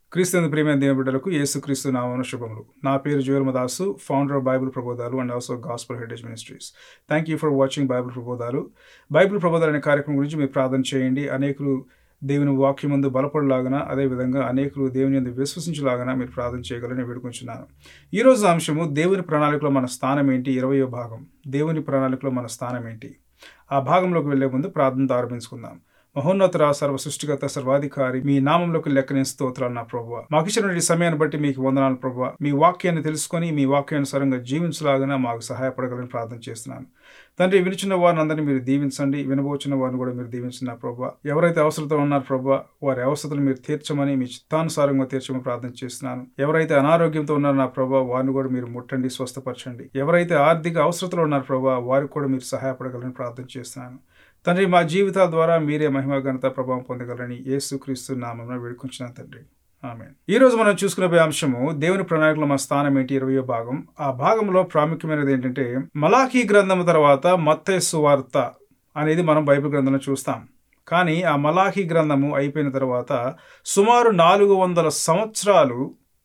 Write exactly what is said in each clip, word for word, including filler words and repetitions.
క్రీస్తు ప్రియమైన దేవుని బిడ్డలకు యేసుక్రీస్తు నామమున శుభములు. నా పేరు Joel Madasu, founder of Bible ప్రబోధాలు and also gospel heritage ministries. Thank you for watching Bible ప్రబోధాలు. బైబిల్ ప్రబోధాలు అనే కార్యక్రమం గురించి మీరు ప్రార్థన చేయండి. అనేకులు దేవుని వాక్యం ముందు బలపడలాగన, అదేవిధంగా అనేకులు దేవుని యందు విశ్వసించలాగన మీరు ప్రార్థన చేయగలని వేడుకుంటున్నాను. ఈ రోజు అంశము దేవుని ప్రణాళికలో మన స్థానం ఏంటి, ఇరవయో భాగం. దేవుని ప్రణాళికలో మన స్థానం ఏంటి? ఆ భాగంలోకి వెళ్లే ముందు ప్రార్థనతో ఆరంభించుకుందాం. మహోన్నతర సర్వ సృష్టిగత సర్వాధికారి, మీ నామంలోకి లెక్కనే స్తోత్రాలు నా ప్రభువా. మాకు ఇచ్చిన ఈ సమయాన్ని బట్టి మీకు వందనాలు ప్రభువా. మీ వాక్యాన్ని తెలుసుకొని మీ వాక్యానుసారంగా జీవించలాగా మాకు సహాయపడగలని ప్రార్థన చేస్తున్నాను తండ్రి. వినిచిన వారిని అందరినీ మీరు దీవించండి, వినబోచిన వారిని కూడా మీరు దీవించిన ప్రభువా. ఎవరైతే అవసరతో ఉన్నారు ప్రభువా, వారి అవసరతలు మీరు తీర్చమని, మీ చిత్తానుసారంగా తీర్చమని ప్రార్థన చేస్తున్నాను. ఎవరైతే అనారోగ్యంతో ఉన్నారో నా ప్రభువా, వారిని కూడా మీరు ముట్టండి, స్వస్థపరచండి. ఎవరైతే ఆర్థిక అవసరతలు ఉన్నారు ప్రభువా, వారికి కూడా మీరు సహాయపడగలని ప్రార్థన చేస్తున్నాను తండ్రి. మా జీవితాల ద్వారా మీరే మహిమ ఘనత ప్రభావం పొందగలని యేసుక్రీస్తు నామమున వేడుకుంటున్నాను తండ్రి, ఆమేన్. ఈ రోజు మనం చూసుకునే అంశము దేవుని ప్రణాళికలో మన స్థానం ఏంటి, ఇరవయో భాగం. ఆ భాగంలో ప్రాముఖ్యమైనది ఏంటంటే మలాకీ గ్రంథం తర్వాత మత్తయి సువార్త అనేది మనం బైబిల్ గ్రంథంలో చూస్తాం. కానీ ఆ మలాకీ గ్రంథము అయిపోయిన తర్వాత సుమారు నాలుగు వందల సంవత్సరాలు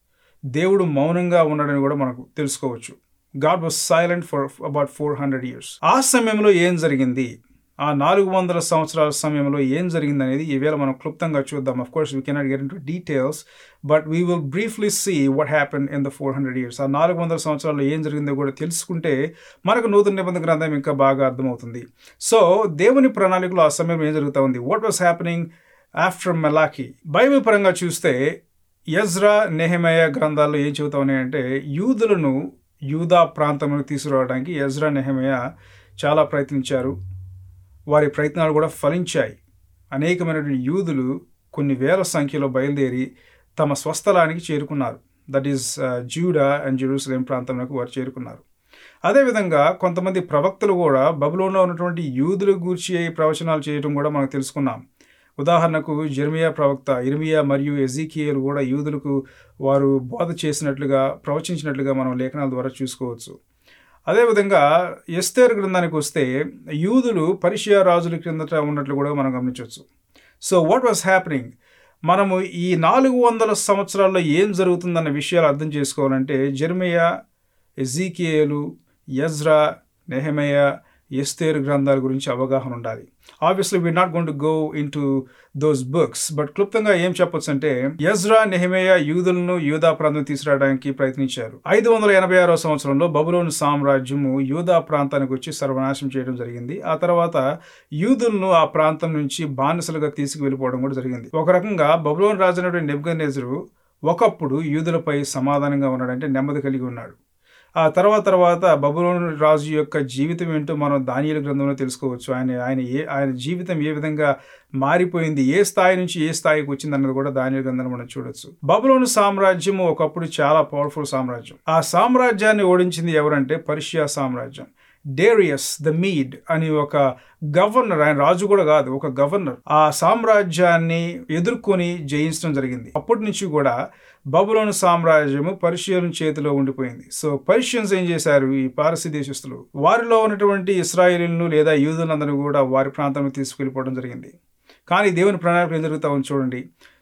దేవుడు మౌనంగా ఉన్నాడని కూడా మనకు తెలుసుకోవచ్చు. God was silent for about four hundred years. ఆ సమయంలో ఏం జరిగింది, ఆ నాలుగు వందల సంవత్సరాల సమయంలో ఏం జరిగింది అనేది ఈవేళ మనం క్లుప్తంగా చూద్దాం. Of course we cannot get into details, but we will briefly see what happen in the four hundred years. ఆ నాలుగు వందల సంవత్సరాల్లో ఏం జరిగిందో కూడా తెలుసుకుంటే మనకు నూతన నిబంధన గ్రంథం ఇంకా బాగా అర్థమవుతుంది. సో దేవుని ప్రణాళికలో ఆ సమయంలో ఏం జరుగుతూ ఉంది, what was happening after Malachi. Bible పరంగా చూస్తే ఎజ్రా, నెహెమయా గ్రంథాల్లో ఏం చెబుతా ఉన్నాయంటే యూదులను యూదా ప్రాంతంలో తీసుకురావడానికి ఎజ్రా, నెహెమయా చాలా ప్రయత్నించారు. వారి ప్రయత్నాలు కూడా ఫలించాయి. అనేకమైనటువంటి యూదులు కొన్ని వేల సంఖ్యలో బయలుదేరి తమ స్వస్థలానికి చేరుకున్నారు. That is Judah and Jerusalem ప్రాంతంలోకి వారు చేరుకున్నారు. అదేవిధంగా కొంతమంది ప్రవక్తలు కూడా బబులోన్లో ఉన్నటువంటి యూదుల గూర్చి ప్రవచనాలు చేయడం కూడా మనం తెలుసుకున్నాం. ఉదాహరణకు జెర్మియా ప్రవక్త, ఇర్మియా మరియు ఎజీకియేలు కూడా యూదులకు వారు బోధ చేసినట్లుగా, ప్రవచించినట్లుగా మనం లేఖనాల ద్వారా చూసుకోవచ్చు. అదేవిధంగా ఎస్తేరు గ్రంథానికి వస్తే యూదులు పర్షియా రాజుల క్రిందట ఉన్నట్లు కూడా మనం గమనించవచ్చు. సో వాట్ వాస్ హ్యాపెనింగ్, మనము ఈ నాలుగు వందల సంవత్సరాల్లో ఏం జరుగుతుందన్న విషయాలు అర్థం చేసుకోవాలంటే జెర్మియా, ఎజీకియేలు, ఎజ్రా, నెహెమయా, ఎస్తేరు గ్రంథాల గురించి అవగాహన ఉండాలి. Obviously we're not going to go in to those books, but క్లుప్తంగా ఏం చెప్పొచ్చు అంటే ఎజ్రా, నెహెమయా యూదులను యూదా ప్రాంతం తీసుకురావడానికి ప్రయత్నించారు. ఐదు వందల ఎనభై ఆరో సంవత్సరంలో బబులోను సామ్రాజ్యము యూదా ప్రాంతానికి వచ్చి సర్వనాశనం చేయడం జరిగింది. ఆ తర్వాత యూదులను ఆ ప్రాంతం నుంచి బానిసలుగా తీసుకువెళ్ళిపోవడం కూడా జరిగింది. ఒక రకంగా బబులోను రాజు అయినటువంటి నెబుకద్నెజరు ఒకప్పుడు యూదులపై సమాధానంగా ఉన్నాడంటే నెమ్మది కలిగి ఉన్నాడు. ఆ తర్వాత తర్వాత బబులోను రాజు యొక్క జీవితం ఏంటో మనం దానియేలు గ్రంథంలో తెలుసుకోవచ్చు. ఆయన ఆయన ఏ ఆయన జీవితం ఏ విధంగా మారిపోయింది, ఏ స్థాయి నుంచి ఏ స్థాయికి వచ్చింది అన్నది కూడా దానియేలు గ్రంథంలో మనం చూడొచ్చు. బబులోను సామ్రాజ్యం ఒకప్పుడు చాలా పవర్ఫుల్ సామ్రాజ్యం. ఆ సామ్రాజ్యాన్ని ఓడించింది ఎవరంటే పర్షియా సామ్రాజ్యం. డేరియస్ ద మీడ్ అని ఒక గవర్నర్, ఆయన రాజు కూడా కాదు, ఒక గవర్నర్ ఆ సామ్రాజ్యాన్ని ఎదుర్కొని జయించడం జరిగింది. అప్పటి నుంచి కూడా బబులోను సామ్రాజ్యము పర్షియన్ చేతిలో ఉండిపోయింది. సో పర్షియన్స్ ఏం చేశారు, ఈ పారసీ దేశస్తులు వారిలో ఉన్నటువంటి ఇశ్రాయేలీలను లేదా యూదులందరినీ కూడా వారి ప్రాంతానికి తీసుకెళ్ళిపోవడం జరిగింది. కానీ దేవుని ప్రణాళిక ఏం జరుగుతా ఉంది చూడండి.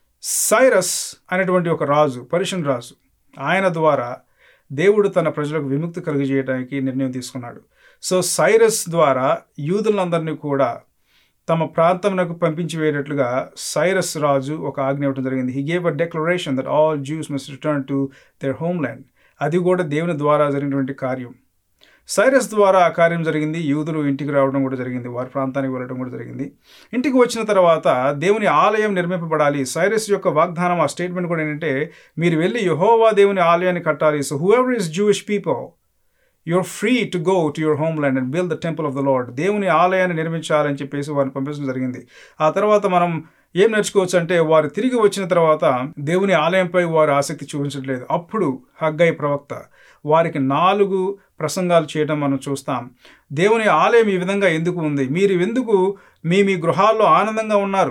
సైరస్ అనేటువంటి ఒక రాజు, పర్షియన్ రాజు, ఆయన ద్వారా దేవుడు తన ప్రజలకు విముక్తి కలుగజేయడానికి నిర్ణయం తీసుకున్నాడు. సో సైరస్ ద్వారా యూదులందరినీ కూడా తమ ప్రాంతంలోకి పంపించి వేయనట్లుగా సైరస్ రాజు ఒక ఆజ్ఞ ఇవ్వడం జరిగింది. He gave a declaration that all Jews must return to their homeland. అది కూడా దేవుని ద్వారా జరిగినటువంటి కార్యం. సైరస్ ద్వారా ఆ కార్యం జరిగింది. యూదులు ఇంటికి రావడం కూడా జరిగింది, వారి ప్రాంతానికి వెళ్ళడం కూడా జరిగింది. ఇంటికి వచ్చిన తర్వాత దేవుని ఆలయం నిర్మింపబడాలి. సైరస్ యొక్క వాగ్దానం, ఆ స్టేట్మెంట్ కూడా ఏంటంటే మీరు వెళ్ళి యెహోవా దేవుని ఆలయాన్ని కట్టాలి. So whoever is Jewish people, you're free to go to your homeland and build the temple of the Lord. దేవుని ఆలయాన్ని నిర్మించాలని చెప్పేసి వారిని పంపించడం జరిగింది. ఆ తర్వాత మనం ఏం నేర్చుకోవచ్చు అంటే వారు తిరిగి వచ్చిన తర్వాత దేవుని ఆలయంపై వారు ఆసక్తి చూపించట్లేదు. అప్పుడు హగ్గై ప్రవక్త వారికి నాలుగు ప్రసంగాలు చేయడం మనం చూస్తాం. దేవుని ఆలయం ఈ విధంగా ఎందుకు ఉంది, మీరు ఎందుకు మీ మీ గృహాల్లో ఆనందంగా ఉన్నారు,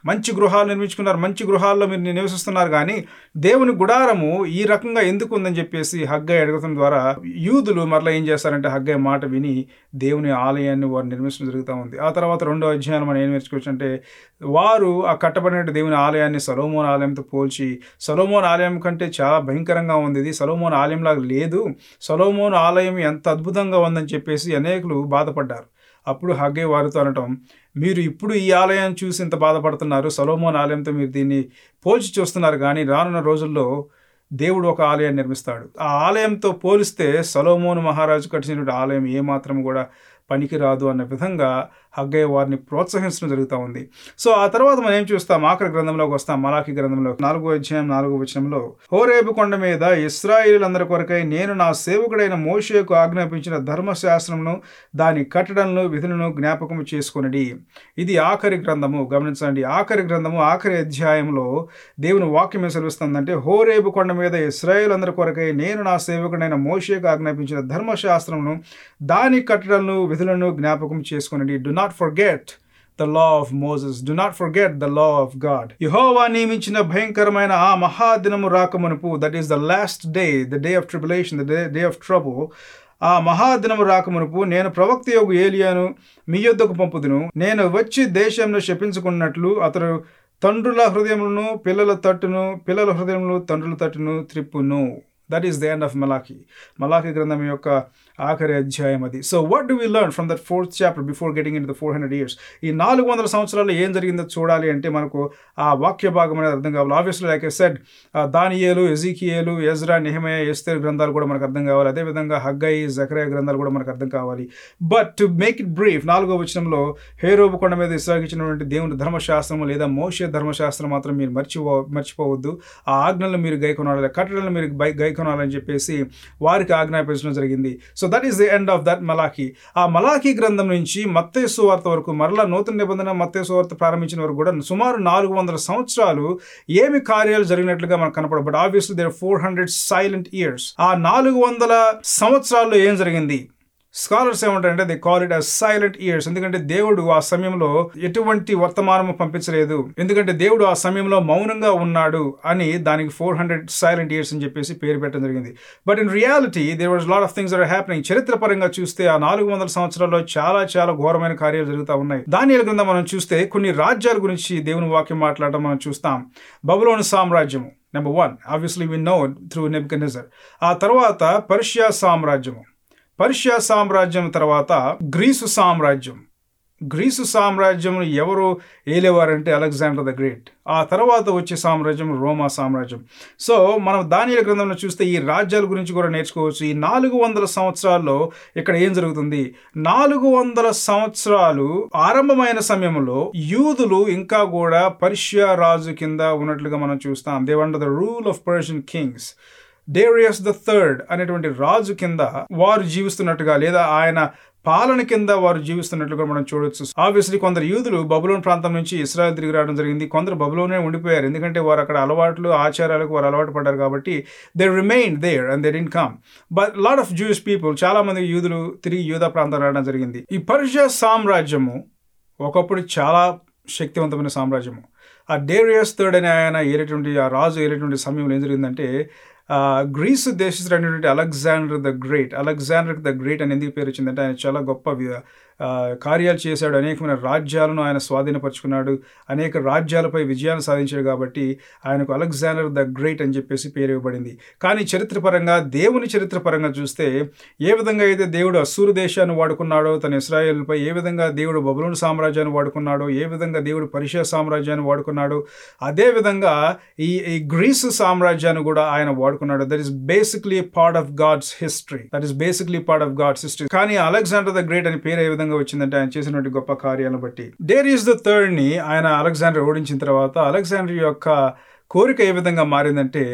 మంచి గృహాలు నిర్మించుకున్నారు, మంచి గృహాల్లో మీరు నివసిస్తున్నారు, కానీ దేవుని గుడారము ఈ రకంగా ఎందుకు ఉందని చెప్పేసి హగ్గయి అడగడం ద్వారా యూదులు మరలా ఏం చేస్తారంటే హగ్గయి మాట విని దేవుని ఆలయాన్ని వారు నిర్మించడం జరుగుతూ ఉంది. ఆ తర్వాత రెండో అధ్యాయం మనం ఏం నేర్చుకోవచ్చు అంటే వారు ఆ కట్టబడిన దేవుని ఆలయాన్ని సొలొమోను ఆలయంతో పోల్చి సొలొమోను ఆలయం కంటే చాలా భయంకరంగా ఉంది, ఇది సొలొమోను ఆలయంలాగా లేదు, సొలొమోను ఆలయం ఎంత అద్భుతంగా ఉందని చెప్పేసి అనేకులు బాధపడ్డారు. అప్పుడు హగ్గయి వారితో అనటం, మీరు ఇప్పుడు ఈ ఆలయాన్ని చూసి ఇంత బాధపడుతున్నారు, సొలొమోను ఆలయంతో మీరు దీన్ని పోల్చి చూస్తున్నారు, కానీ రానున్న రోజుల్లో దేవుడు ఒక ఆలయాన్ని నిర్మిస్తాడు. ఆ ఆలయంతో పోలిస్తే సొలొమోను మహారాజు కట్టించినటువంటి ఆలయం ఏమాత్రం కూడా పనికిరాదు అన్న విధంగా హగ్గయి వారిని ప్రోత్సహించడం జరుగుతూ ఉంది. సో ఆ తర్వాత మనం ఏం చూస్తాం, ఆఖరి గ్రంథంలోకి వస్తాం, మలాకి గ్రంథంలో నాలుగో అధ్యాయం నాలుగో వచనంలో, హోరేబు కొండ మీద ఇశ్రాయేలీయులందరి కొరకై నేను నా సేవకుడైన మోషేకు ఆజ్ఞాపించిన ధర్మశాస్త్రమును దాని కట్టడలను విధులను జ్ఞాపకం చేసుకొనిడి. ఇది ఆఖరి గ్రంథము. గమనించండి, ఆఖరి గ్రంథము ఆఖరి అధ్యాయంలో దేవుని వాక్యం ఏం సెలవిస్తుందంటే, హోరేబు కొండ మీద ఇశ్రాయేలీయులందరి కొరకై నేను నా సేవకుడైన మోషేకు ఆజ్ఞాపించిన ధర్మశాస్త్రమును దాని కట్టడలను విధులను జ్ఞాపకం చేసుకొనిడి. Do not forget the law of Moses. Do not forget the law of God. యెహోవా నియమించిన భయంకరమైన ఆ మహాదినము రాకమునుపు, that is the last day, the day of tribulation, the day, day of trouble, ఆ మహాదినము రాకమునుపు నేను ప్రవక్త యొగు ఏలియాను మీ యొద్దకు పంపుదును. నేను వచ్చి దేశంలో శపించుకున్నట్లు అతడు తండ్రుల హృదయములను పిల్లల తట్టును, పిల్లల హృదయములు తండ్రుల తట్టును త్రిప్పును. That is the end of Malachi. Malachi గ్రంథం యొక్క ఆఖరి అధ్యాయం అది. So what do we learn from that fourth chapter before getting in to the four hundred years? ఈ నాలుగు వందల సంవత్సరాల్లో ఏం జరిగిందో చూడాలి అంటే మనకు ఆ వాక్య భాగం అనేది అర్థం కావాలి. ఆబ్వియస్లీ లైక్ ఐ సెడ్, దానియేలు, ఎజెకీయేలు, ఎజ్రా, నెహెమయా, ఎస్తేరు గ్రంథాలు కూడా మనకు అర్థం కావాలి. అదేవిధంగా హగ్గయి, జకరియా గ్రంథాలు కూడా మనకు అర్థం కావాలి. But to make it brief, నాలుగో వచనంలో హేరోబు కొండ మీద ఇస్రాయేలుకిచ్చినటువంటి దేవుని ధర్మశాస్త్రము లేదా మోషే ధర్మశాస్త్రం మాత్రం మీరు మర్చిపో మర్చిపోవద్దు ఆ ఆజ్ఞలను మీరు గైకొనాలి, కట్టడలను మీరు గైకొనాలని చెప్పేసి వారికి ఆజ్ఞాపించడం జరిగింది. So that is the end of that Malachi. ఆ మలాకి గ్రంథం నుంచి మత్తయి సువార్త వరకు, మరలా నూతన నిబంధన మత్తయి సువార్త ప్రారంభించిన వరకు కూడా సుమారు నాలుగు వందల సంవత్సరాలు ఏమి కార్యాలు జరిగినట్లుగా మనకు కనపడదు. But obviously there four hundred silent years. ఆ నాలుగు వందల సంవత్సరాల్లో ఏం జరిగింది? స్కాలర్స్ ఏమంటారంటే they call it as silent years. ఎందుకంటే దేవుడు ఆ సమయంలో ఎటువంటి వర్తమానము పంపించలేదు, ఎందుకంటే దేవుడు ఆ సమయంలో మౌనంగా ఉన్నాడు అని దానికి ఫోర్ హండ్రెడ్ సైలెంట్ ఇయర్స్ అని చెప్పేసి పేరు పెట్టడం జరిగింది. But in reality there was lot of things are happening. చరిత్ర పరంగా చూస్తే ఆ నాలుగు వందల సంవత్సరాల్లో చాలా చాలా ఘోరమైన కార్యాలు జరుగుతూ ఉన్నాయి. దానియేలు గ్రంథం మనం చూస్తే కొన్ని రాజ్యాల గురించి దేవుని వాక్యం మాట్లాడటం మనం చూస్తాం. బబులోను సామ్రాజ్యము number one, obviously we know through Nebuchadnezzar. ఆ తర్వాత పర్షియా సామ్రాజ్యము, పర్షియా సామ్రాజ్యం తర్వాత గ్రీసు సామ్రాజ్యం. గ్రీసు సామ్రాజ్యం ఎవరు ఏలేవారంటే అలెగ్జాండర్ ద గ్రేట్. ఆ తర్వాత వచ్చే సామ్రాజ్యం రోమా సామ్రాజ్యం. సో మనం దానియేలు గ్రంథంలో చూస్తే ఈ రాజ్యాల గురించి కూడా నేర్చుకోవచ్చు. ఈ నాలుగు వందల సంవత్సరాల్లో ఇక్కడ ఏం జరుగుతుంది? నాలుగు వందల సంవత్సరాలు ఆరంభమైన సమయంలో యూదులు ఇంకా కూడా పర్షియా రాజు కింద ఉన్నట్లుగా మనం చూస్తాం. They were under the rule of Persian kings. Darius the third అనేటువంటి రాజు కింద వారు జీవిస్తున్నట్టుగా లేదా ఆయన పాలన కింద వారు జీవిస్తున్నట్లుగా మనం చూడొచ్చు. ఆబ్వియస్లీ కొందరు యూదులు బబులోన్ ప్రాంతం నుంచి ఇశ్రాయేల్ తిరిగి రావడం జరిగింది. కొందరు బబులోనే ఉండిపోయారు, ఎందుకంటే వారు అక్కడ అలవాట్లు ఆచారాలకు వారు అలవాటు పడ్డారు కాబట్టి they remain there and they didn't come. But lot of Jewish people, చాలా మంది యూదులు తిరిగి యూదా ప్రాంతం రావడం జరిగింది. ఈ పర్షియా సామ్రాజ్యము ఒకప్పుడు చాలా శక్తివంతమైన సామ్రాజ్యము. ఆ డేరియస్ థర్డ్ అనే ఆయన ఏలేటువంటి ఆ రాజు ఏలేటువంటి సమయంలో ఏం జరిగిందంటే గ్రీసు దేశస్తుడైనటువంటి Alexander the Great, Alexander the Great అని ఎందుకు పేరు వచ్చిందంటే ఆయన చాలా గొప్ప కార్యాలు చేశాడు, అనేకమైన రాజ్యాలను ఆయన స్వాధీనపరుచుకున్నాడు, అనేక రాజ్యాలపై విజయాన్ని సాధించాడు కాబట్టి ఆయనకు అలెగ్జాండర్ ద గ్రేట్ అని చెప్పేసి పేరు ఇవ్వబడింది. కానీ చరిత్రపరంగా, దేవుని చరిత్రపరంగా చూస్తే ఏ విధంగా అయితే దేవుడు అస్సూరు దేశాన్ని వాడుకున్నాడో తన ఇశ్రాయేలుపై, ఏ విధంగా దేవుడు బబులోను సామ్రాజ్యాన్ని వాడుకున్నాడో, ఏ విధంగా దేవుడు పర్షియా సామ్రాజ్యాన్ని వాడుకున్నాడో, అదే విధంగా ఈ ఈ గ్రీసు సామ్రాజ్యాన్ని కూడా ఆయన వాడుకున్నాడు. That is basically part of God's history. That is basically part of God's history. కానీ అలెగ్జాండర్ ద గ్రేట్ అని పేరు ఏ విధంగా వచ్చిందంటే ఆయన చేసినటువంటి గొప్ప కార్యాలను బట్టి. డేరియస్ ద థర్డ్ ని ఆయన అలెగ్జాండర్ ఓడించిన తర్వాత అలెగ్జాండర్ యొక్క కోరిక ఏ విధంగా మారిందంటే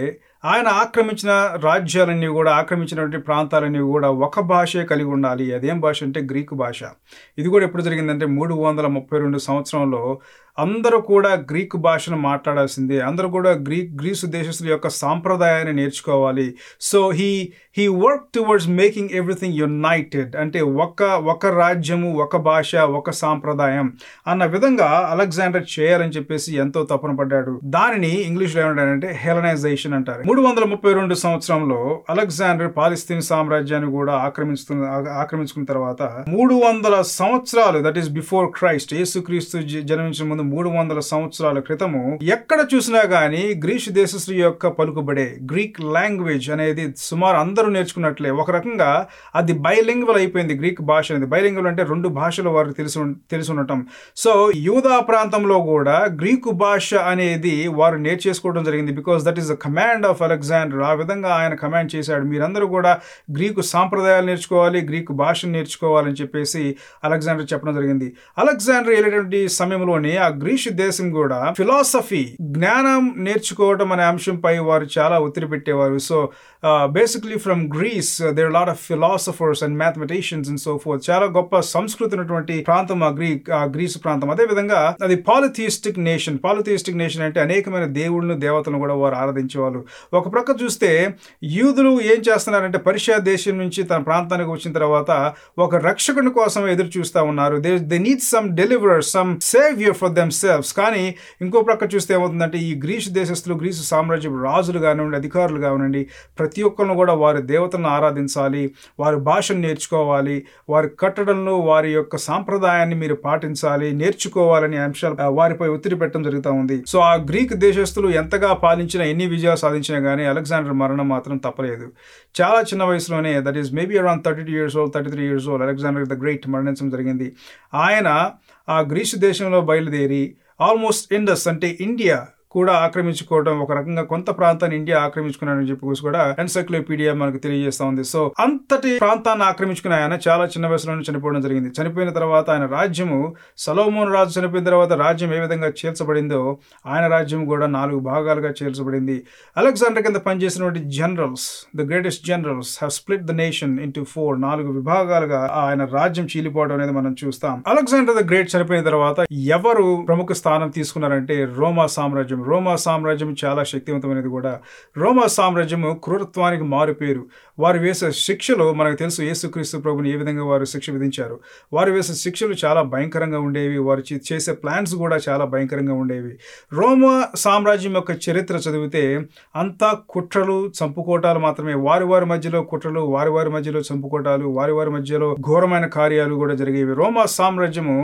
ఆయన ఆక్రమించిన రాజ్యాలన్నీ కూడా, ఆక్రమించినటువంటి ప్రాంతాలన్నీ కూడా ఒక భాషే కలిగి ఉండాలి. అదేం భాష అంటే గ్రీకు భాష. ఇది కూడా ఎప్పుడు జరిగిందంటే మూడు వందల ముప్పై రెండు సంవత్సరంలో అందరూ కూడా గ్రీకు భాషను మాట్లాడాల్సిందే. అందరూ కూడా గ్రీక్ గ్రీసు దేశస్తుల యొక్క సాంప్రదాయాన్ని నేర్చుకోవాలి. So he he work towards making everything united. అంటే ఒక ఒక రాజ్యము, ఒక భాష, ఒక సాంప్రదాయం అన్న విధంగా అలెగ్జాండర్ చేయాలని చెప్పేసి ఎంతో తపన పడ్డాడు. దానిని ఇంగ్లీష్లో ఏమంటారంటే హెలనైజేషన్ అంటారు. మూడు వందల ముప్పై రెండు సంవత్సరంలో అలెగ్జాండర్ పాలస్తీన్ సామ్రాజ్యాన్ని కూడా ఆక్రమించుకున్న ఆక్రమించుకున్న తర్వాత మూడు వందల సంవత్సరాలు, దట్ ఈస్ బిఫోర్ క్రైస్ట్, యేసుక్రీస్తు జన్మించిన ముందు మూడు వందల సంవత్సరాల క్రితము ఎక్కడ చూసినా గానీ గ్రీసు దేశస్తుల యొక్క పలుకుబడే గ్రీక్ లాంగ్వేజ్ అనేది సుమారు అందరూ నేర్చుకున్నట్లే. ఒక రకంగా అది బైలింగ్వల్ అయిపోయింది. గ్రీక్ భాష అనేది బైలింగ్వల్ అంటే రెండు భాషలు వారికి తెలిసి తెలిసి ఉండటం. సో యూదా ప్రాంతంలో కూడా గ్రీకు భాష అనేది వారు నేర్చేసుకోవడం జరిగింది. Because that is the command of Alexander. ఆ విధంగా ఆయన కమాండ్ చేశాడు, మీరందరూ కూడా గ్రీకు సాంప్రదాయాలు నేర్చుకోవాలి, గ్రీకు భాషను నేర్చుకోవాలని చెప్పేసి అలెగ్జాండర్ చెప్పడం జరిగింది. అలెగ్జాండర్ వెళ్ళేటువంటి సమయంలోనే ఆ గ్రీసు దేశం కూడా ఫిలాసఫీ, జ్ఞానం నేర్చుకోవడం అనే అంశంపై వారు చాలా ఒత్తిడి పెట్టేవారు. So basically from Greece there lot of philosophers and mathematicians and so forth. చాలా గొప్ప సంస్కృతి ఉన్నటువంటి ప్రాంతం ఆ గ్రీక్ ఆ గ్రీసు ప్రాంతం. అదే విధంగా అది పాలిథియిస్టిక్ నేషన్. పాలిథియిస్టిక్ నేషన్ అంటే అనేకమైన దేవుళ్ళను, దేవతలను కూడా వారు ఆరాధించేవాళ్ళు. ఒక ప్రక్క చూస్తే యూదులు ఏం చేస్తున్నారంటే పర్షియా దేశం నుంచి తన ప్రాంతానికి వచ్చిన తర్వాత ఒక రక్షకుని కోసం ఎదురు చూస్తూ ఉన్నారు. They they need some deliverer, some saviour for themselves. కానీ ఇంకో ప్రక్క చూస్తే ఏమవుతుందంటే ఈ గ్రీసు దేశస్తులు, గ్రీసు సామ్రాజ్యం రాజులు కానివ్వండి, అధికారులు కానివ్వండి, ప్రతి ఒక్కరిని కూడా వారి దేవతలను ఆరాధించాలి, వారి భాషను నేర్చుకోవాలి, వారి కట్టడంలో వారి యొక్క సాంప్రదాయాన్ని మీరు పాటించాలి, నేర్చుకోవాలని అంశాలు వారిపై ఒత్తిడి పెట్టడం జరుగుతూ ఉంది. సో ఆ గ్రీక్ దేశస్తులు ఎంతగా పాలించినా, ఎన్ని విజయాలు సాధించినా కానీ అలెగ్జాండర్ మరణం మాత్రం తప్పలేదు. చాలా చిన్న వయసులోనే, that is maybe around thirty two years old thirty three years old Alexander the Great మరణించడం జరిగింది. ఆయన ఆ గ్రీసు దేశంలో బయలుదేరి ఆల్మోస్ట్ ఇండస్ అంటే ఇండియా కూడా ఆక్రమించుకోవడం, ఒక రకంగా కొంత ప్రాంతాన్ని ఇండియా ఆక్రమించుకున్నాడని చెప్పి కూడా ఎన్సైక్లోపీడియా మనకు తెలియజేస్తా ఉంది. సో అంతటి ప్రాంతాన్ని ఆక్రమించుకున్న ఆయన చాలా చిన్న వయసులోనే చనిపోవడం జరిగింది. చనిపోయిన తర్వాత ఆయన రాజ్యము, సొలొమోను రాజు చనిపోయిన తర్వాత రాజ్యం ఏ విధంగా చేల్చబడిందో ఆయన రాజ్యం కూడా నాలుగు భాగాలుగా చేల్చబడింది. అలెగ్జాండర్ కింద పనిచేసినటువంటి generals, the greatest generals have split the nation into four, నాలుగు విభాగాలుగా ఆయన రాజ్యం చీలిపోవడం అనేది మనం చూస్తాం. అలెగ్జాండర్ ద గ్రేట్ చనిపోయిన తర్వాత ఎవరు ప్రముఖ స్థానం తీసుకున్నారంటే రోమా సామ్రాజ్యం. రోమా సామ్రాజ్యం చాలా శక్తివంతమైనది కూడా. రోమా సామ్రాజ్యము క్రూరత్వానికి మారుపేరు. వారు వేసే శిక్షలు మనకు తెలుసు, యేసుక్రీస్తు ప్రభుని ఏ విధంగా వారు శిక్ష విధించారు. వారు వేసే శిక్షలు చాలా భయంకరంగా ఉండేవి. వారు చేసే ప్లాన్స్ కూడా చాలా భయంకరంగా ఉండేవి. రోమా సామ్రాజ్యం యొక్క చరిత్ర చదివితే అంతా కుట్రలు, చంపుకోటాలు మాత్రమే. వారి వారి మధ్యలో కుట్రలు, వారి వారి మధ్యలో చంపుకోటాలు, వారి వారి మధ్యలో ఘోరమైన కార్యాలు కూడా జరిగేవి. రోమా సామ్రాజ్యము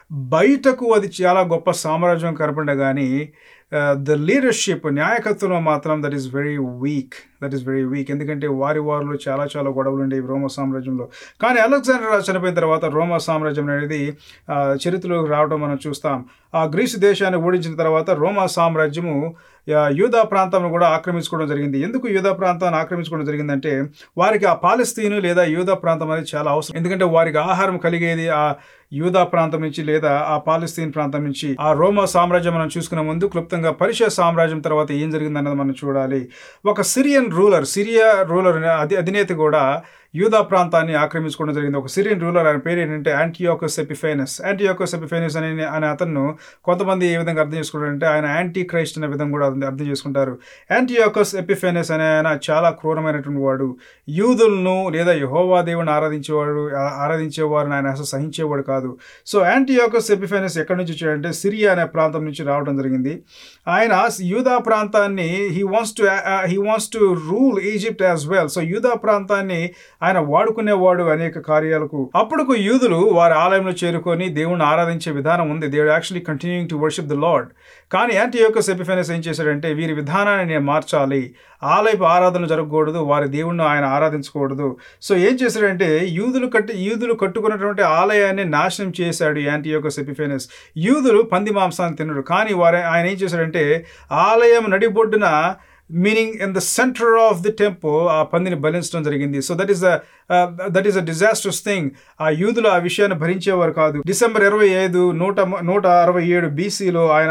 బయటకు అది చాలా గొప్ప సామ్రాజ్యం కనపడ్డా కానీ ద లీడర్షిప్, నాయకత్వంలో మాత్రం that is very weak that is very weak ఎందుకంటే వారి వారిలో చాలా చాలా గొడవలు ఉండేవి రోమా సామ్రాజ్యంలో. కానీ అలెగ్జాండర్ చనిపోయిన తర్వాత రోమా సామ్రాజ్యం అనేది చరిత్రలోకి రావడం మనం చూస్తాం. ఆ గ్రీసు దేశాన్ని ఓడించిన తర్వాత రోమా సామ్రాజ్యము యూదా ప్రాంతాన్ని కూడా ఆక్రమించుకోవడం జరిగింది. ఎందుకు యూదా ప్రాంతాన్ని ఆక్రమించుకోవడం జరిగిందంటే వారికి ఆ పాలస్తీను లేదా యూదా ప్రాంతం అనేది చాలా అవసరం. ఎందుకంటే వారికి ఆహారం కలిగేది ఆ యూదా ప్రాంతం నుంచి లేదా ఆ పాలస్తీన్ ప్రాంతం నుంచి. ఆ రోమా సామ్రాజ్యం మనం చూసుకునే ముందు క్లుప్తంగా పర్షియా సామ్రాజ్యం తర్వాత ఏం జరిగిందన్నది మనం చూడాలి. ఒక సిరియన్ రూలర్, సిరియా రూలర్ అధి అధినేత కూడా యూదా ప్రాంతాన్ని ఆక్రమించుకోవడం జరిగింది. ఒక సిరియన్ రూలర్, ఆయన పేరు ఏంటంటే యాంటియోకస్ ఎపిఫేనస్. యాంటియోకస్ ఎపిఫేనస్ అనే అనే అతను కొంతమంది ఏ విధంగా అర్థం చేసుకుంటారంటే ఆయన యాంటీ క్రైస్ట్ అనే విధంగా కూడా అర్థం చేసుకుంటారు. యాంటియోకస్ ఎపిఫేనస్ అనే ఆయన చాలా క్రూరమైనటువంటి వాడు. యూదులను లేదా యెహోవా దేవుని ఆరాధించేవాడు ఆరాధించేవారిని ఆయన అసలు సహించేవాడు కాదు. సో యాంటియోకస్ ఎపిఫేనస్ ఎక్కడి నుంచి వచ్చాడంటే సిరియా అనే ప్రాంతం నుంచి రావడం జరిగింది. ఆయన యూదా ప్రాంతాన్ని he wants to he wants to rule Egypt as well. So యూదా ప్రాంతాన్ని ఆయన వాడుకునేవాడు అనేక కార్యాలకు. అప్పుడు యూదులు వారి ఆలయంలో చేరుకొని దేవుణ్ణి ఆరాధించే విధానం ఉంది. They are actually continuing to worship the Lord. కానీ యాంటియోకస్ ఎపిఫేనస్ ఏం చేశాడంటే వీరి విధానాన్ని నేను మార్చాలి, ఆలయపు ఆరాధన జరగకూడదు, వారి దేవుణ్ణి ఆయన ఆరాధించకూడదు. సో ఏం చేశాడంటే యూదులు కట్టి యూదులు కట్టుకున్నటువంటి ఆలయాన్ని నాశనం చేశాడు యాంటియోకస్ ఎపిఫేనస్. యూదులు పంది మాంసాన్ని తినడు, కానీ వారు ఆయన ఏం చేశాడంటే ఆలయం నడిబొడ్డున, meaning in the centre of the temple, ఆ పందిని బలించడం జరిగింది. So that is that is a disasters thing. ఆ యూదులు ఆ విషయాన్ని భరించేవారు కాదు. డిసెంబర్ ఇరవై ఐదు నూట నూట అరవై ఏడు బీసీలో ఆయన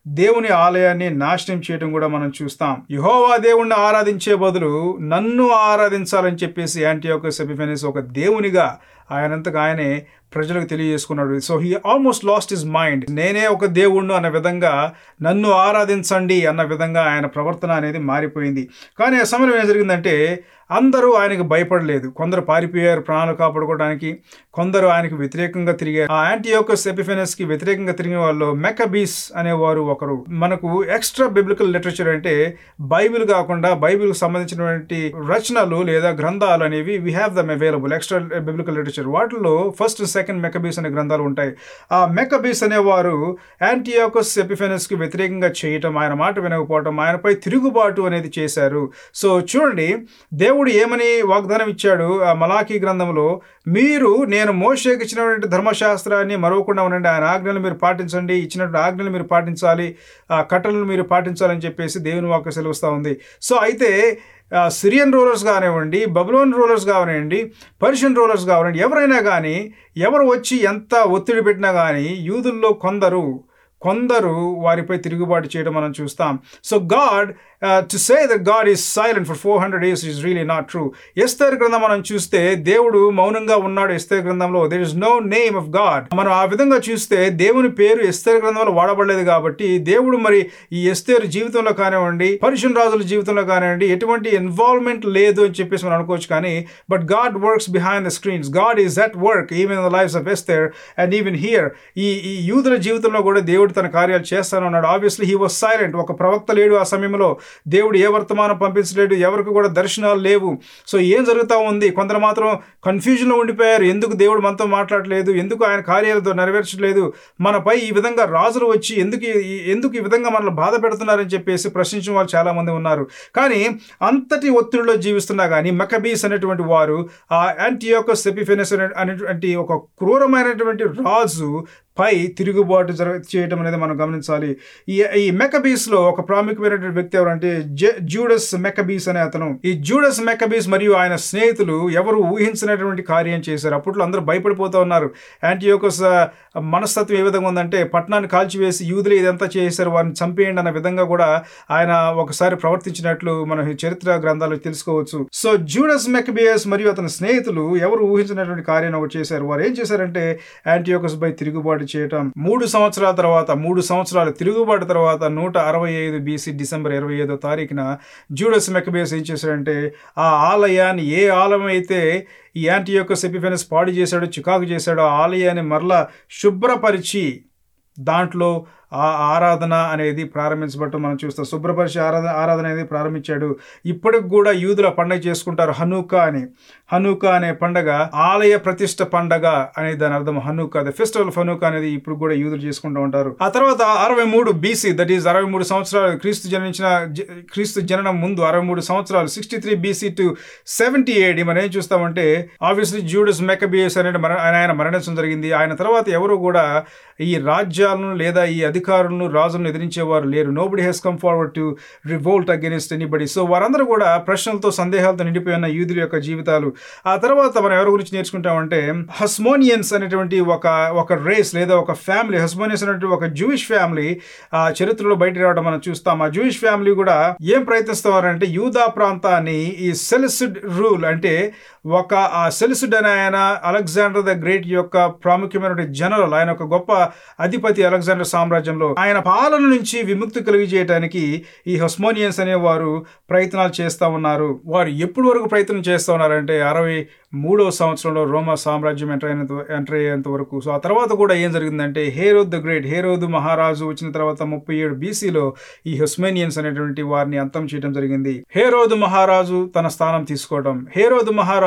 దేవుని ఆలయాన్ని నాశనం చేయడం కూడా మనం చూస్తాం. యెహోవా దేవుణ్ణి ఆరాధించే బదులు నన్ను ఆరాధించాలని చెప్పేసి యాంటియోకస్ ఎపిఫెనస్ ఒక దేవునిగా ఆయనంతకు ఆయనే ప్రజలకు తెలియజేసుకున్నాడు. So he almost lost his mind. నేనే ఒక దేవుణ్ణి అన్న విధంగా, నన్ను ఆరాధించండి అన్న విధంగా ఆయన ప్రవర్తన అనేది మారిపోయింది. కానీ ఆ సమయంలో ఏం జరిగిందంటే అందరూ ఆయనకు భయపడలేదు. కొందరు పారిపోయారు ప్రాణాలు కాపాడుకోవడానికి, కొందరు ఆయనకు వ్యతిరేకంగా తిరిగారు. ఆ యాంటియోకస్ ఎపిఫెనస్ కి వ్యతిరేకంగా తిరిగిన వాళ్ళు మెకబీస్ అనేవారు ఒకరు. మనకు ఎక్స్ట్రా బిబ్లికల్ లిటరేచర్ అంటే బైబిల్ కాకుండా బైబిల్కి సంబంధించినటువంటి రచనలు లేదా గ్రంథాలు అనేవి we have them available extra biblical literature. వాటిలో ఫస్ట్ సెకండ్ మెకబీస్ అనే గ్రంథాలు ఉంటాయి. ఆ మెకబీస్ అనేవారు యాంటియోకస్ ఎపిఫెనస్ కి వ్యతిరేకంగా చేయటం, ఆయన మాట వినకపోవటం, ఆయనపై తిరుగుబాటు అనేది చేశారు. సో చూడండి, దేవుడు ఏమని వాగ్దానం ఇచ్చాడు ఆ మలాకీ గ్రంథంలో, మీరు నేను మోషేకి ఇచ్చినటువంటి ధర్మశాస్త్రాన్ని మరవకుండా ఉండండి, ఆయన ఆజ్ఞలు మీరు పాటించండి, ఇచ్చినటువంటి ఆజ్ఞలు మీరు పాటించాలి, ఆ కట్టలను మీరు పాటించాలని చెప్పేసి దేవుని వాక్కు సెలవుస్తూ ఉంది. సో అయితే సిరియన్ రూలర్స్ కానివ్వండి, బబులోన్ రూలర్స్ కానివ్వండి, పర్షియన్ రూలర్స్ కానివ్వండి, ఎవరైనా కానీ ఎవరు వచ్చి ఎంత ఒత్తిడి పెట్టినా కానీ యూదుల్లో కొందరు కొందరు వారిపై తిరుగుబాటు చేయడం మనం చూస్తాం. So God to say that God is silent for four hundred years is really not true. Esther గ్రంథం మనం చూస్తే దేవుడు మౌనంగా ఉన్నాడు. ఎస్తేరు గ్రంథంలో there is no name of God. మనం ఆ విధంగా చూస్తే దేవుని పేరు ఎస్తేరు గ్రంథంలో వాడబడలేదు. కాబట్టి దేవుడు మరి ఈ ఎస్తేరు జీవితంలో కానివ్వండి, పర్షియన్ రాజుల జీవితంలో కానివ్వండి ఎటువంటి ఇన్వాల్వ్మెంట్ లేదు అని చెప్పేసి మనం అనుకోవచ్చు. కానీ but God works behind the screens. God is at work even in the lives of Esther and even here. ఈ ఈ యూదుల జీవితంలో కూడా దేవుడు తన కార్యాలు చేస్తాను అన్నాడు. Obviously he was silent. ఒక ప్రవక్త లేడు ఆ సమయంలో. దేవుడు ఏ వర్తమానం పంపించలేడు, ఎవరికి కూడా దర్శనాలు లేవు. సో ఏం జరుగుతూ ఉంది? కొందరు మాత్రం కన్ఫ్యూజన్లో ఉండిపోయారు. ఎందుకు దేవుడు మనతో మాట్లాడలేదు, ఎందుకు ఆయన కార్యాలతో నెరవేర్చలేదు, మనపై ఈ విధంగా రాజులు వచ్చి ఎందుకు ఎందుకు ఈ విధంగా మనల్ని బాధ పెడుతున్నారని చెప్పేసి ప్రశ్నించిన వాళ్ళు చాలా మంది ఉన్నారు. కానీ అంతటి ఒత్తిడిలో జీవిస్తున్నా కానీ మెకబీస్ అనేటువంటి వారు ఆ యాంటియోకస్ ఎపిఫెనస్ అనేటువంటి ఒక క్రూరమైనటువంటి రాజు పై తిరుగుబాటు జర చేయడం అనేది మనం గమనించాలి. ఈ ఈ మెకబీస్లో ఒక ప్రాముఖ్యమైనటువంటి వ్యక్తి ఎవరంటే జూడస్ మెకబీస్ అనే అతను. ఈ జూడస్ మెకబీస్ మరియు ఆయన స్నేహితులు ఎవరు ఊహించినటువంటి కార్యం చేశారు. అప్పట్లో అందరూ భయపడిపోతూ ఉన్నారు. యాంటియోకస్ మనస్తత్వం ఏ విధంగా ఉందంటే పట్టణాన్ని కాల్చివేసి యూదులు ఇదంతా చేశారు, వారిని చంపేయండి అన్న విధంగా కూడా ఆయన ఒకసారి ప్రవర్తించినట్లు మన చరిత్ర గ్రంథాలు తెలుసుకోవచ్చు. సో జూడస్ మెకబీయస్ మరియు అతని స్నేహితులు ఎవరు ఊహించినటువంటి కార్యాన్ని ఒకటి చేశారు. వారు ఏం చేశారంటే యాంటియోకస్ పై తిరుగుబాటు చేయటం. మూడు సంవత్సరాల తర్వాత మూడు సంవత్సరాల తిరుగుబాటు తర్వాత నూట అరవై ఐదు బీసీ డిసెంబర్ ఇరవై ఐదో తారీఖున జూడస్ మెకబీయస్ ఏం చేశాడంటే ఆ ఆలయాన్ని, ఏ ఆలయం అయితే ఈ యాంటియోకస్ ఎపిఫెనస్ పాడు చేశాడో, చికాకు చేశాడో, ఆ ఆలయాన్ని మరలా శుభ్రపరిచి దాంట్లో ఆ ఆరాధన అనేది ప్రారంభించబడటం మనం చూస్తాం. శుభ్రపరిచి ఆరాధన ఆరాధన అనేది ప్రారంభించాడు. ఇప్పటికి కూడా యూదుల పండుగ చేసుకుంటారు హనూకా అని. హనూకా అనే పండగ ఆలయ ప్రతిష్ఠ పండగ అనేది దాని అర్థం. Hanukkah, the festival of Hanukkah అనేది ఇప్పుడు కూడా యూదులు చేసుకుంటూ ఉంటారు. ఆ తర్వాత అరవై మూడు బీసీ, దట్ ఈస్ అరవై మూడు సంవత్సరాలు క్రీస్తు జన్మించిన క్రీస్తు జననం ముందు అరవై మూడు సంవత్సరాలు sixty three BC to seventy eight మనం ఏం చూస్తామంటే ఆబ్వియస్లీ జూడస్ మెకబీయస్ అనే ఆయన మరణించడం జరిగింది. ఆయన తర్వాత ఎవరు కూడా ఈ రాజ్యాలను లేదా ఈ అధికారులను రాజులను ఎదిరించేవారు లేరు. Nobody has come forward to revolt against anybody. So వారందరూ కూడా ప్రశ్నలతో, సందేహాలతో నిండిపోయిన యూదుల యొక్క జీవితాలు. ఆ తర్వాత మనం ఎవరి గురించి నేర్చుకుంటామంటే హస్మోనియన్స్ అనేటువంటి ఒక ఒక రేస్ లేదా ఒక ఫ్యామిలీ. హస్మోనియన్స్ అనేటువంటి ఒక జూయిష్ ఫ్యామిలీ ఆ చరిత్రలో బయట రావడం మనం చూస్తాం. ఆ జూయిష్ ఫ్యామిలీ కూడా ఏం ప్రయత్నిస్తారంటే యూదా ప్రాంతాన్ని ఈ సెల్సిడ్ రూల్ అంటే ఒక ఆ సెల్సిడ్ అనే ఆయన అలెగ్జాండర్ ద గ్రేట్ యొక్క ప్రాముఖ్యమైన జనరల్, ఆయన ఒక గొప్ప అధిపతి అలెగ్జాండర్ సామ్రాజ్యంలో. ఆయన పాలన నుంచి విముక్తి కలిగజేయడానికి ఈ హస్మోనియన్స్ అనేవారు ప్రయత్నాలు చేస్తూ ఉన్నారు. వారు ఎప్పటి వరకు ప్రయత్నం చేస్తూ ఉన్నారంటే అరవై మూడవ సంవత్సరంలో రోమా సామ్రాజ్యం ఎంటర్ అయినంత ఎంటర్ అయ్యేంత వరకు. సో ఆ తర్వాత కూడా ఏం జరిగిందంటే హేరోద్ ద గ్రేట్, హేరోదు మహారాజు వచ్చిన తర్వాత ముప్పై ఏడు బీసీలో ఈ హస్మోనియన్స్ అనేటువంటి వారిని అంతం చేయడం జరిగింది. హేరోదు మహారాజు తన స్థానం తీసుకోవడం. హేరోదు మహారాజు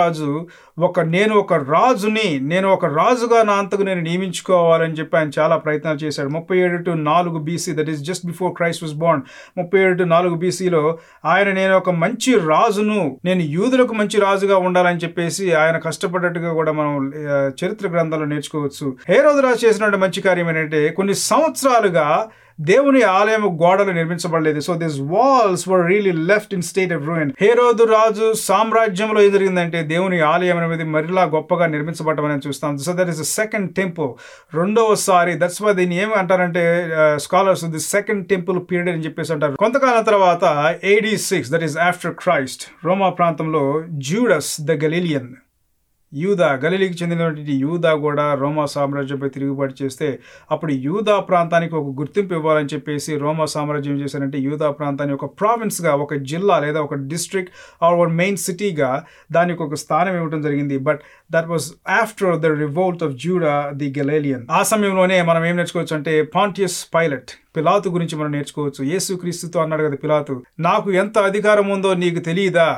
ఒక నేను ఒక రాజుని నేను ఒక రాజుగా నా అంతకు నేను నియమించుకోవాలని చెప్పి ఆయన చాలా ప్రయత్నాలు చేశాడు. ముప్పై ఏడు టు నాలుగు BC, that is just before Christ was born. ముప్పై ఏడు టు నాలుగు బీసీలో ఆయన నేను ఒక మంచి రాజును, నేను యూదులకు మంచి రాజుగా ఉండాలని చెప్పేసి ఆయన కష్టపడ్డట్టుగా కూడా మనం చరిత్ర గ్రంథాల్లో నేర్చుకోవచ్చు. హేరోదు రాజు చేసినటువంటి మంచి కార్యం ఏంటంటే కొన్ని సంవత్సరాలుగా దేవుని ఆలయం గోడలు నిర్మించబడలేదు. So this walls were really left in state of ruin. Herod రాజు సామ్రాజ్యంలో ఏం జరిగిందంటే దేవుని ఆలయం అనేది మరిలా గొప్పగా నిర్మించబడడం అనేది చూస్తాం. So that is the second temple, రెండవసారి. దట్స్ వై దీన్ని ఏమి అంటారంటే scholars the second temple period అని చెప్పేసి అంటారు. కొంతకాలం తర్వాత AD six, that is after Christ, రోమా ప్రాంతంలో జూడస్ ద గలీలియన్, యూదా, గలిలీకి చెందినటువంటి యూదా కూడా రోమా సామ్రాజ్యంపై తిరుగుబాటు చేస్తే అప్పుడు యూదా ప్రాంతానికి ఒక గుర్తింపు ఇవ్వాలని చెప్పేసి రోమా సామ్రాజ్యం ఏం చేశారంటే యూదా ప్రాంతాన్ని ఒక ప్రావిన్స్గా, ఒక జిల్లా లేదా ఒక డిస్ట్రిక్ట్ ఆర్ మెయిన్ సిటీగా దానికి ఒక స్థానం ఇవ్వడం జరిగింది. But that was after the revolt of Judah the Galilean. ఆ సమయంలోనే మనం ఏం నేర్చుకోవచ్చు అంటే పాంటియస్ పైలట్, పిలాతు గురించి మనం నేర్చుకోవచ్చు. యేసుక్రీస్తుతో అన్నాడు కదా పిలాతు, నాకు ఎంత అధికారం ఉందో నీకు తెలియదా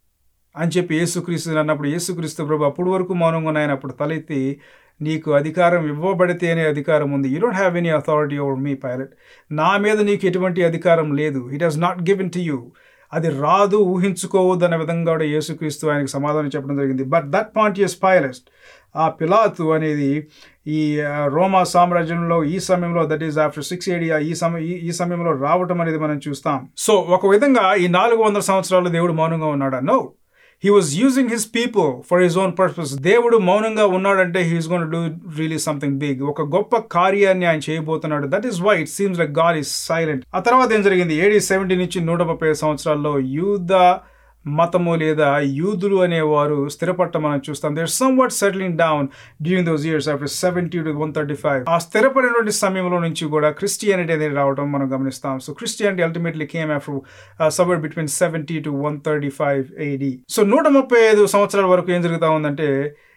అని చెప్పి యేసుక్రీస్తు అన్నప్పుడు యేసుక్రీస్తు ప్రభు అప్పుడు వరకు మౌనంగా ఉన్నాయని అప్పుడు తలెత్తి, నీకు అధికారం ఇవ్వబడితేనే అధికారం ఉంది. You don't have any authority over me Pilate. నా మీద నీకు ఎటువంటి అధికారం లేదు. It has not given to you. అది రాదు, ఊహించుకోవద్దు అనే విధంగా కూడా యేసుక్రీస్తు ఆయనకు సమాధానం చెప్పడం జరిగింది. బట్ దట్ పాంటియస్ పైలట్, ఆ పిలాతు అనేది ఈ రోమా సామ్రాజ్యంలో ఈ సమయంలో, that is after six AD, ఈ సమయం ఈ సమయంలో రావటం అనేది మనం చూస్తాం. సో ఒక విధంగా ఈ నాలుగు వందల సంవత్సరాలు దేవుడు మౌనంగా ఉన్నాడా? No, he was using his people for his own purpose. దేవుడు మౌనంగా ఉన్నాడంటే he is going to do really something big. ఒక గొప్ప కార్యాన్ని ఆయన చేయబోతున్నాడు. That is why it seems like God is silent. ఆ తర్వాత ఏం జరిగింది? ఏడీ సెవెంటీ నుంచి నూట ముప్పై సంవత్సరాల్లో యూదా మతము లేదా యూదులు అనేవారు స్థిరపడటం మనం చూస్తాం. They are somewhat settling down during those years after seventy to one thirty five. ఆ స్థిరపడినటువంటి సమయంలో నుంచి కూడా క్రిస్టియానిటీ అనేది రావడం మనం గమనిస్తాం. So Christianity ultimately came after somewhere between seventy to one thirty five AD. So నూట ముప్పై ఐదు సంవత్సరాల వరకు ఏం జరుగుతూ ఉందంటే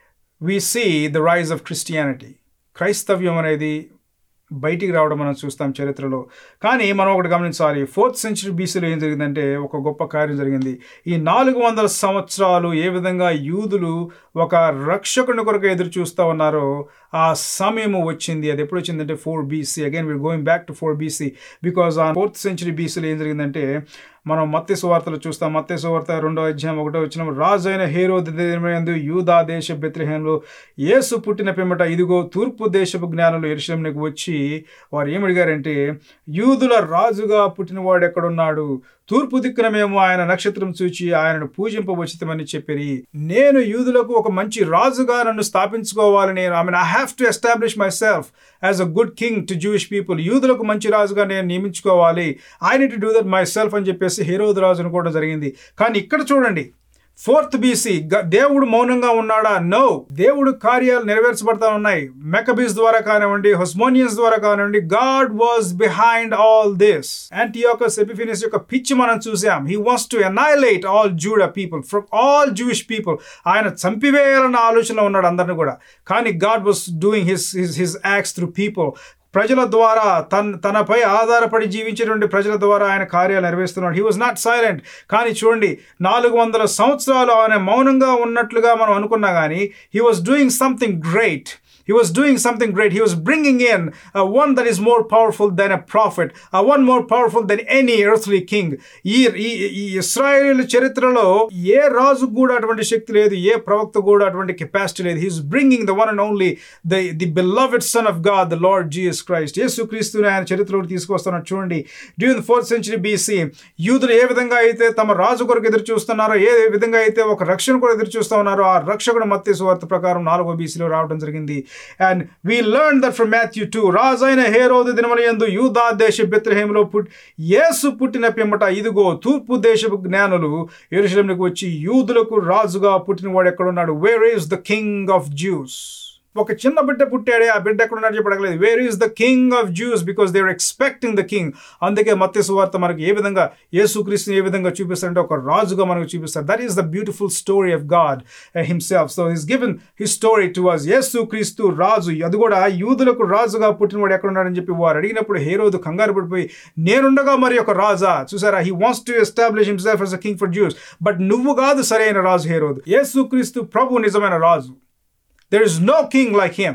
we see the rise of Christianity. క్రైస్తవ్యం అనేది బయటికి రావడం మనం చూస్తాం చరిత్రలో. కానీ మనం ఒకటి గమనించాలి, ఫోర్త్ సెంచరీ బీసీలో ఏం జరిగిందంటే ఒక గొప్ప కార్యం జరిగింది. ఈ నాలుగు వందల సంవత్సరాలు ఏ విధంగా యూదులు ఒక రక్షకుని కొరకు ఎదురు చూస్తూ ఉన్నారో ఆ సమయము వచ్చింది. అది ఎప్పుడు వచ్చిందంటే four BC. Again we're going back to four BC because ఆ ఫోర్త్ సెంచరీ బీసీలో ఏం జరిగిందంటే మనం మత్తయి సువార్తలు చూస్తాం. మత్తయి సువార్త రెండో అధ్యాయం ఒకటో వచనం, రాజు అయిన హేరోదు దినమందు యూదా దేశ బెత్లెహేములో యేసు పుట్టిన పిమ్మట ఇదిగో తూర్పు దేశపు జ్ఞానులు యెరూషలేమునకు వచ్చి వారు ఏమడిగారంటే, యూదుల రాజుగా పుట్టినవాడు ఎక్కడున్నాడు? తూర్పు దిక్కున మేము ఆయన నక్షత్రం చూచి ఆయనను పూజింపవచ్చితమని చెప్పిరి. నేను యూదులకు ఒక మంచి రాజుగా నన్ను స్థాపించుకోవాలని, I mean I have to establish myself as a good king to Jewish people. యూదులకు మంచి రాజుగా నేను నియమించుకోవాలి. I need to do that myself అని చెప్పేసి హేరోదు రాజు అనుకోవడం జరిగింది. కానీ ఇక్కడ చూడండి, ఫోర్త్ బీసీ, దేవుడు మౌనంగా ఉన్నాడా? నో, దేవుడు కార్యాలు నెరవేర్చబడతా ఉన్నాయి. మెకబీస్ ద్వారా కానివ్వండి, హస్మోనియన్స్ ద్వారా కానివ్వండి, God was behind all this. Antiochus Epiphanes యొక్క పిచ్చి మనం చూసాం. He wants to annihilate all Judah people, from all Jewish people. ఆయన చంపివేయాలన్న ఆలోచనలో ఉన్నాడు అందరిని కూడా. కానీ God was doing his his acts through people. ప్రజల ద్వారా తన తనపై ఆధారపడి జీవించేటువంటి ప్రజల ద్వారా ఆయన కార్యాలు నెరవేరుస్తున్నాడు. He was not silent. కానీ చూడండి, నాలుగు వందల సంవత్సరాలు ఆయన మౌనంగా ఉన్నట్లుగా మనం అనుకున్నా కానీ he was doing something great. He was doing something great. He was bringing in uh, one that is more powerful than a prophet, uh, one more powerful than any earthly king. ఈ ఇశ్రాయేలు చరిత్రలో ఏ రాజు కూడా అటువంటి శక్తి లేదు, ఏ ప్రవక్త కూడా అటువంటి capacity లేదు. He is bringing the one and only, the the beloved son of God, the Lord Jesus Christ. యేసుక్రీస్తుని ఆయన చరిత్రలోకి తీసుకొస్తున్నారు. చూడండి, during the fourth century BC యూదులు ఏ విధంగా అయితే తమ రాజు కొరకు ఎదురు చూస్తున్నారో, ఏ విధంగా అయితే ఒక రక్షణ కొరకు ఎదురు చూస్తూ ఉన్నారో, ఆ రక్షకుడు మత్తయి సువార్త ప్రకారం నాలుగో బీసీలో రావడం జరిగింది. And we learned that from Matthew two. రాజైన హేరోదు దినములందు యూదా దేశ బెత్లెహేములో పుట్టి యేసు పుట్టిన పిమ్మట ఇదిగో తూర్పు దేశపు జ్ఞానులు యెరూషలేమునకు వచ్చి యూదులకు రాజుగా పుట్టినవాడు ఎక్కడున్నాడు? Where is the king of Jews? ఒక చిన్న బిడ్డ పుట్టాడే, ఆ బిడ్డ ఎక్కడ ఉన్నాడు చెప్పడలేదు. Where is the king of Jews? Because they are expecting the king. అందుకే మత్తయి సువార్త మనకి ఏ విధంగా యేసుక్రీస్తుని ఏ విధంగా చూపిస్తారంటే ఒక రాజుగా మనకు చూపిస్తారు. That is the beautiful story of God himself. So he's given his story to us. యేసుక్రీస్తు రాజు, అది కూడా యూదులకు రాజుగా పుట్టినవాడు ఎక్కడ ఉన్నాడని చెప్పి వారు అడిగినప్పుడు హేరోదు కంగారు పడిపోయి, నేనుండగా మరి ఒక రాజా? చూసారా, he wants to establish himself as a king for Jews. But నువ్వు కాదు సరైన రాజు హేరోదు. యేసుక్రీస్తు ప్రభు నిజమైన రాజు. There is no king like him.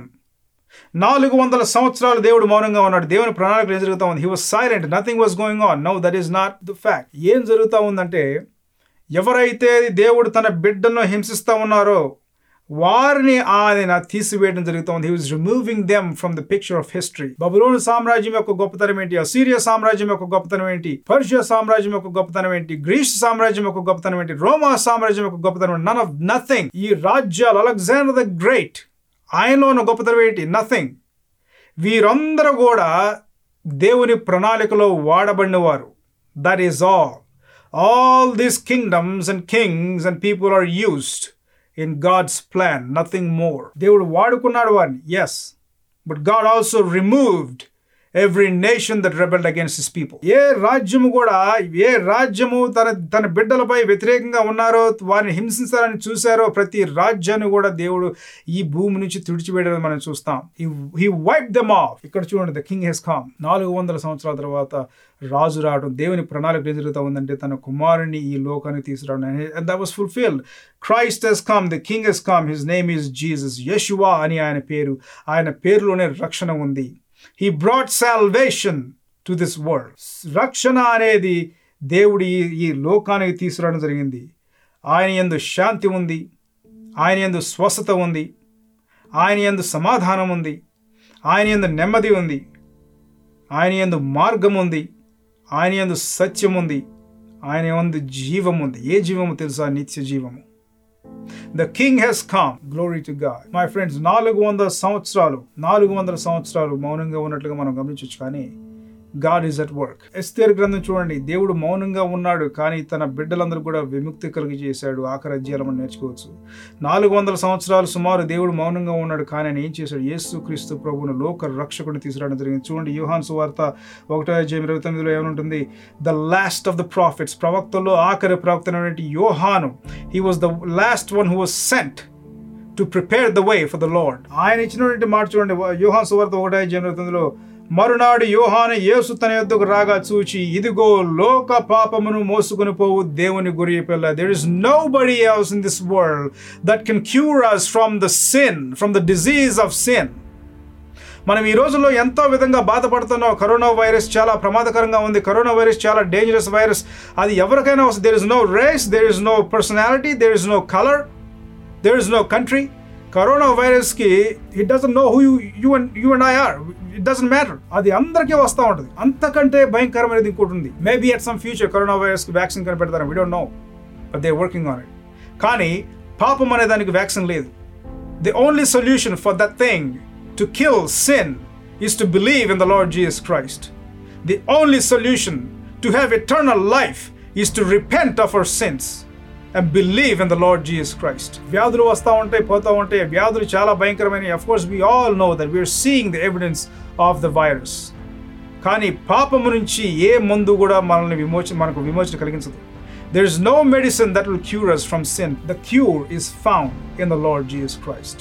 నాలుగు వందల సంవత్సరాలు దేవుడు మౌనంగా ఉన్నాడు. దేవుని ప్రణాళికలు ఏం జరుగుతూ ఉంది? He was silent. Nothing was going on. No, that is not the fact. ఏం జరుగుతూ ఉందంటే, ఎవరైతే దేవుడు తన బిడ్డను హింసిస్తూ ఉన్నారో, వారిని ఆయన తీసివేయడం జరుగుతోంది. He was removing them from the picture of history. బబులోను సామ్రాజ్యం యొక్క గొప్పతనం ఏంటి? అసీరియా సామ్రాజ్యం యొక్క గొప్పతనం ఏంటి? పర్షియా సామ్రాజ్యం యొక్క గొప్పతనం ఏంటి? గ్రీస్ సామ్రాజ్యం యొక్క గొప్పతనం ఏంటి? రోమా సామ్రాజ్యం యొక్క గొప్పతనం ఏంటి? None of nothing. ఈ రాజ్యాలు, అలెగ్జాండర్ ద గ్రేట్, ఆయనలో ఉన్న గొప్పతనం ఏంటి? నథింగ్. వీరందరూ కూడా దేవుని ప్రణాళికలో వాడబడినవారు. That is all. All these kingdoms and kings and people are used in God's plan, nothing more. దేవుడు వాడుకున్నాడు వారిని, yes, but God also removed every nation that rebelled against his people. ఏ రాజ్యము కూడా, ఏ రాజ్యము తన తన బిడ్డలపై వ్యతిరేకంగా ఉన్నారో, వారిని హింసించాలని చూశారో, ప్రతి రాజ్యాన్ని కూడా దేవుడు ఈ భూమి నుంచి తుడిచివేయడం మనం చూస్తాం. He, he wiped them off. ఇక్కడ చూడండి, the king has come. నాలుగు వందల సంవత్సరాల తర్వాత రాజు రావడం, దేవుని ప్రణాళిక ఏం జరుగుతూ ఉందంటే తన కుమారుని ఈ లోకానికి తీసుకురావడం. And that was fulfilled. Christ has come, the king has come, his name is Jesus. Yeshua అని ఆయన పేరు. ఆయన పేరులోనే రక్షణ ఉంది. He brought salvation to this world. రక్షణ అనేది దేవుడి ఈ లోకానికి తీసుకురావడం జరిగింది. ఆయన యందు శాంతి ఉంది, ఆయన యందు స్వస్థత ఉంది, ఆయన యందు సమాధానం ఉంది, ఆయన యందు నెమ్మది ఉంది, ఆయన యందు మార్గం ఉంది, ఆయన యందు సత్యం ఉంది, ఆయన యందు జీవం ఉంది. ఏ జీవము తెలుసా? నిత్య జీవము. The king has come. Glory to God. My friends, నాలుగు వందల సంవత్సరాలు నాలుగు వందల సంవత్సరాలు మౌనంగా ఉన్నట్లుగా మనం గమనించవచ్చు. కానీ God is at work. ఎస్తేరు గ్రంథం చూడండి, దేవుడు మౌనంగా ఉన్నాడు, కానీ తన బిడ్డలందరూ కూడా విముక్తి కలిగి చేశాడు. ఆఖరి అధ్యాయాలు మనం నేర్చుకోవచ్చు. నాలుగు వందల సంవత్సరాలు సుమారు దేవుడు మౌనంగా ఉన్నాడు, కానీ ఆయన ఏం చేశాడు? యేసు క్రీస్తు ప్రభువును లోక రక్షకుడిని తీసుకురావడం జరిగింది. చూడండి, యోహాను సువార్త ఒకటో అధ్యాయం ఇరవై తొమ్మిదిలో ఏమనుంటుంది? The last of the prophets, ప్రవక్తల్లో ఆఖరి ప్రవక్త అయినటువంటి యోహాను, he was the last one who was sent to prepare the way for the Lord. ఆయన ఇచ్చినటువంటి మాట చూడండి, యోహాను సువార్త ఒకటో అధ్యాయం ఇరవై తొమ్మిదిలో, మరునాడు యోహాను యేసు తన యొద్దకు రాగా చూచి, ఇదిగో లోక పాపమును మోసుకొని పోవు దేవుని గొర్రె పిల్ల. There is nobody else in this world that can cure us from the sin, from the disease of sin. మనం ఈ రోజుల్లో ఎంతో విధంగా బాధపడుతున్నాం. కరోనా వైరస్ చాలా ప్రమాదకరంగా ఉంది. కరోనా వైరస్ చాలా డేంజరస్ వైరస్. అది ఎవరికైనా వస్తుంది. There is no race, there is no personality, there is no color, there is no country. Corona వైరస్కి it doesn't know who you you and you and I are. It doesn't matter. అది అందరికీ వస్తూ ఉంటుంది. అంతకంటే భయంకరమైనది ఇంకోటి ఉంది. Maybe at some future corona వైరస్కి వ్యాక్సిన్ కనిపెడతారు. We don't know, but they working on it. కానీ పాపం అనే దానికి వ్యాక్సిన్ లేదు. The only solution for that thing to kill sin is to believe in the Lord Jesus Christ. The only solution to have eternal life is to repent of our sins and believe in the Lord Jesus Christ. వ్యాధులు వస్తూ ఉంటాయి, పోతూ ఉంటాయి. వ్యాధులు చాలా భయంకరమైనవి. Of course, we all know that we are seeing the evidence of the virus. కానీ పాపము నుంచి ఏ మందు కూడా మనల్ని విమోచన మనకు విమోచన కలిగించదు. There is no medicine that will cure us from sin. The cure is found in the Lord Jesus Christ.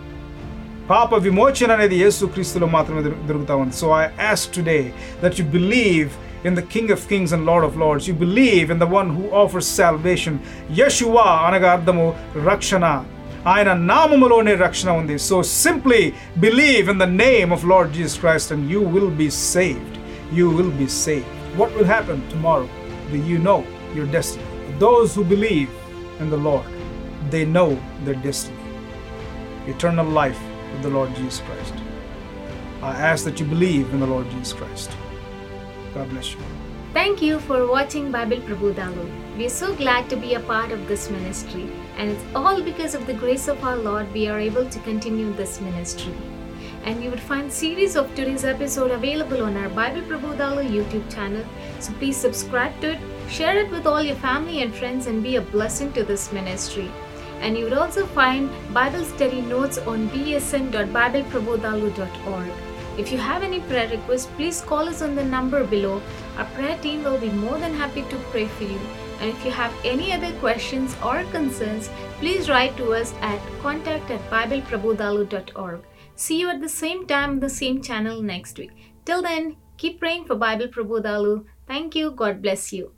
పాప విమోచన అనేది యేసు క్రీస్తులో మాత్రమే దొరుకుతా ఉంది. So I ask today that you believe in the King of Kings and Lord of Lords. You believe in the one who offers salvation. Yeshua అనగా అర్థము రక్షణ. ఆయన నామములోనే రక్షణ ఉంది. So simply believe in the name of Lord Jesus Christ and you will be saved. You will be saved. What will happen tomorrow? Do you know your destiny? Those who believe in the Lord, they know their destiny. Eternal life with the Lord Jesus Christ. I ask that you believe in the Lord Jesus Christ. God bless you. Thank you for watching Bible Prabodhalu. We are so glad to be a part of this ministry, and it's all because of the grace of our Lord we are able to continue this ministry. And you would find series of today's episode available on our Bible Prabodhalu YouTube channel. So please subscribe to it, share it with all your family and friends, and be a blessing to this ministry. And you would also find Bible study notes on b s n dot bible prabodhalu dot org. If you have any prayer requests, please call us on the number below. Our prayer team will be more than happy to pray for you. And if you have any other questions or concerns, please write to us at contact at bible prabodhalu dot org. See you at the same time on the same channel next week. Till then, keep praying for Bible Prabodhalu. Thank you. God bless you.